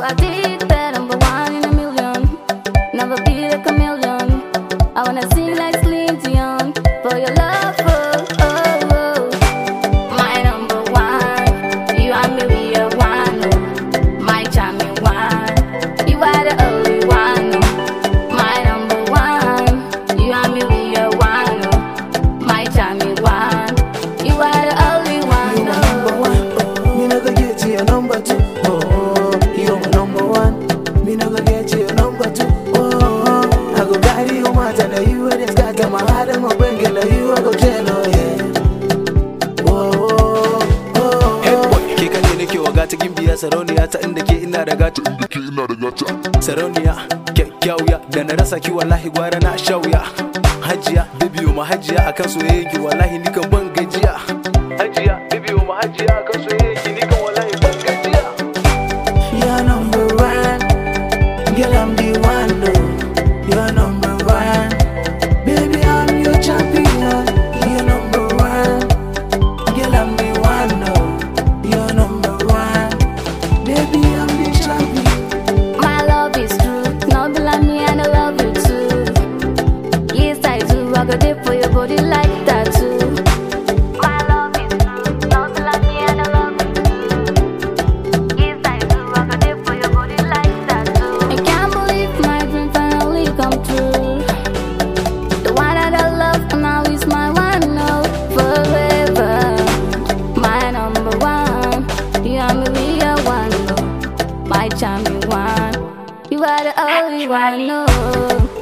I did better, number one in a million. Never be a chameleon. I wanna sing like Celine Dion for your love, oh, oh, oh. My number one, you and me, we are one, oh. My charming one, you are the only one, oh. My number one, you and me, we are one, oh. My charming one, you are the only one, You my number one, oh. Me no go get you a number two, oh. You my number one, me no go get you a number two, oh. I go carry you more than you and it's got my heart and my brain, girl, you I go tell, oh yeah. Oh, oh, oh. Hey boy, ke kaɗai nake wa gata gimbiya sarauniya ta inda ke ina da gata. Sarauniya, kyakkyawiya da na rasa ki wallahi gwara na shauya. Hajiya, bibiyo ma hajiya akan soyayyen ki wallahi ni kan ban gajiya. Hajiya, bibiyo ma hajiya akan soyayyen ki ni kan wallahi ban gajiya. You're number one, girl, I'm the one, no. You're number one, baby, I'm your champion. You're number one, girl, I'm the one, no. You're number one, baby, I'm the champion. my love is true. No be like me, and I love you too. Yes, I do. I go there for your body like that too. My love is true. No be like me, and I love you too. Yes, I do. I go there for your body like that too. I can't believe my dream finally come true. The one that I love now is my one, no, forever. My number one, you and me, we are one, no. My charming one, you are the only one, no.